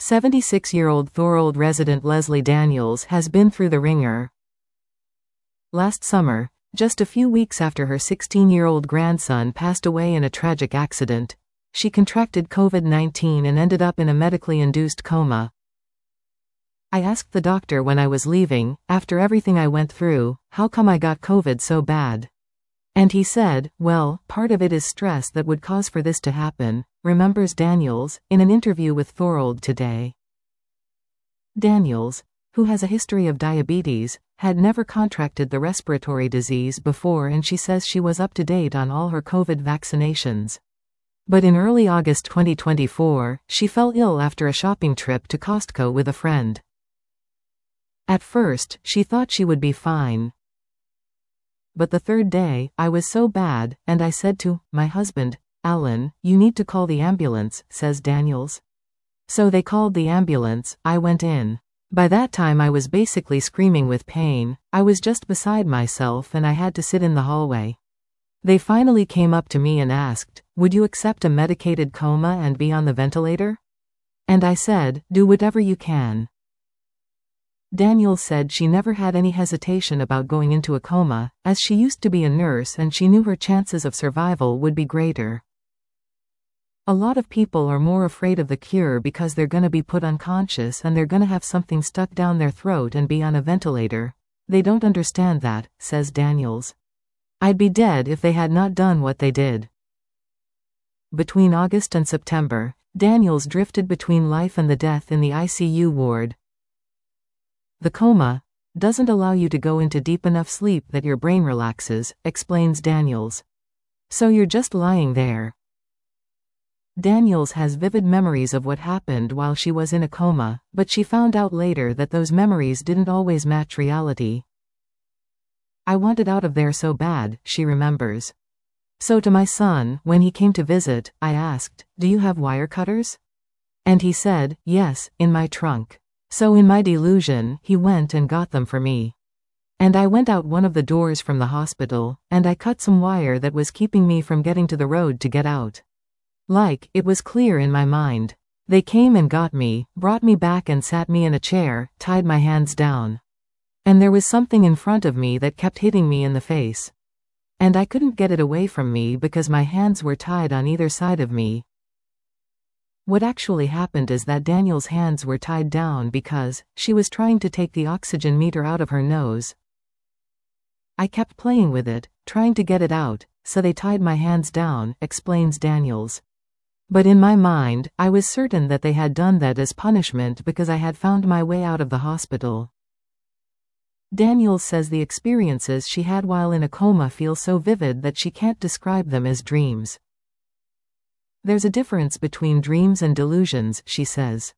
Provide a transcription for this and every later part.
76-year-old Thorold resident Leslie Daniels has been through the ringer. Last summer, just a few weeks after her 16-year-old grandson passed away in a tragic accident, she contracted COVID-19 and ended up in a medically induced coma. I asked the doctor when I was leaving, after everything I went through, how come I got COVID so bad? And he said, well, part of it is stress that would cause for this to happen, remembers Daniels, in an interview with Thorold Today. Daniels, who has a history of diabetes, had never contracted the respiratory disease before, and she says she was up to date on all her COVID vaccinations. But in early August 2024, she fell ill after a shopping trip to Costco with a friend. At first, she thought she would be fine. But the third day, I was so bad, and I said to my husband, Alan, you need to call the ambulance, says Daniels. So they called the ambulance, I went in. By that time I was basically screaming with pain, I was just beside myself and I had to sit in the hallway. They finally came up to me and asked, would you accept a medicated coma and be on the ventilator? And I said, do whatever you can. Daniels said she never had any hesitation about going into a coma, as she used to be a nurse and she knew her chances of survival would be greater. A lot of people are more afraid of the cure because they're gonna be put unconscious and they're gonna have something stuck down their throat and be on a ventilator. They don't understand that, says Daniels. I'd be dead if they had not done what they did. Between August and September, Daniels drifted between life and the death in the ICU ward. The coma doesn't allow you to go into deep enough sleep that your brain relaxes, explains Daniels. So you're just lying there. Daniels has vivid memories of what happened while she was in a coma, but she found out later that those memories didn't always match reality. I wanted out of there so bad, she remembers. So to my son, when he came to visit, I asked, do you have wire cutters? And he said, yes, in my trunk. So in my delusion, he went and got them for me. And I went out one of the doors from the hospital, and I cut some wire that was keeping me from getting to the road to get out. Like, it was clear in my mind. They came and got me, brought me back and sat me in a chair, tied my hands down. And there was something in front of me that kept hitting me in the face. And I couldn't get it away from me because my hands were tied on either side of me. What actually happened is that Daniel's hands were tied down because she was trying to take the oxygen meter out of her nose. I kept playing with it, trying to get it out, so they tied my hands down, explains Daniels. But in my mind, I was certain that they had done that as punishment because I had found my way out of the hospital. Daniels says the experiences she had while in a coma feel so vivid that she can't describe them as dreams. There's a difference between dreams and delusions, she says.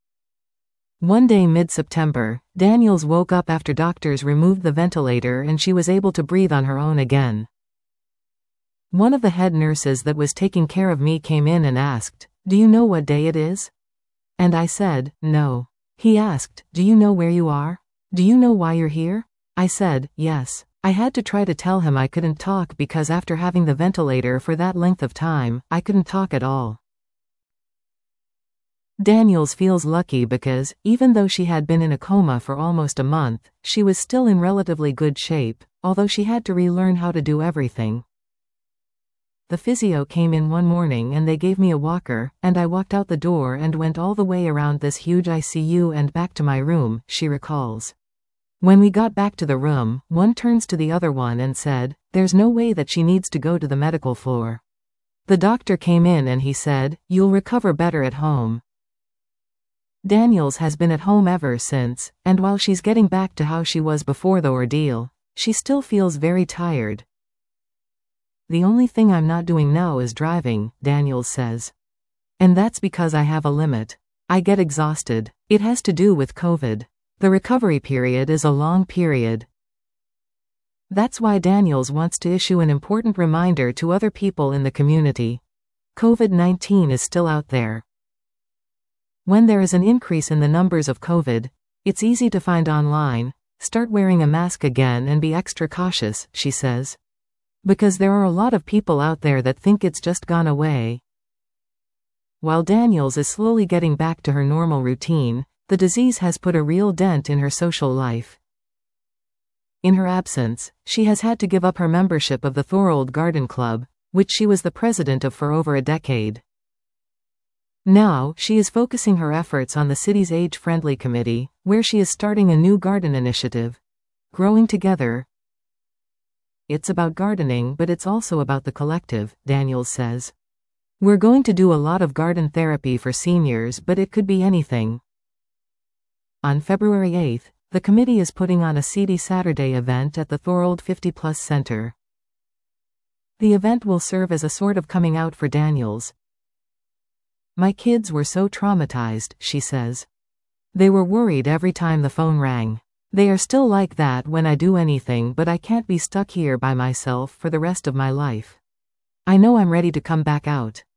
One day mid-September, Daniels woke up after doctors removed the ventilator and she was able to breathe on her own again. One of the head nurses that was taking care of me came in and asked, do you know what day it is? And I said, no. He asked, do you know where you are? Do you know why you're here? I said, yes. I had to try to tell him I couldn't talk because after having the ventilator for that length of time, I couldn't talk at all. Daniels feels lucky because, even though she had been in a coma for almost a month, she was still in relatively good shape, although she had to relearn how to do everything. The physio came in one morning and they gave me a walker, and I walked out the door and went all the way around this huge ICU and back to my room, she recalls. When we got back to the room, one turns to the other one and said, there's no way that she needs to go to the medical floor. The doctor came in and he said, you'll recover better at home. Daniels has been at home ever since, and while she's getting back to how she was before the ordeal, she still feels very tired. The only thing I'm not doing now is driving, Daniels says. And that's because I have a limit. I get exhausted. It has to do with COVID. The recovery period is a long period. That's why Daniels wants to issue an important reminder to other people in the community. COVID-19 is still out there. When there is an increase in the numbers of COVID, it's easy to find online, start wearing a mask again and be extra cautious, she says. Because there are a lot of people out there that think it's just gone away. While Daniels is slowly getting back to her normal routine, the disease has put a real dent in her social life. In her absence, she has had to give up her membership of the Thorold Garden Club, which she was the president of for over a decade. Now, she is focusing her efforts on the city's age-friendly committee, where she is starting a new garden initiative. Growing Together. It's about gardening, but it's also about the collective, Daniels says. We're going to do a lot of garden therapy for seniors, but it could be anything. On February 8th, the committee is putting on a Seedy Saturday event at the Thorold 50+ Center. The event will serve as a sort of coming out for Daniels. My kids were so traumatized, she says. They were worried every time the phone rang. They are still like that when I do anything, but I can't be stuck here by myself for the rest of my life. I know I'm ready to come back out.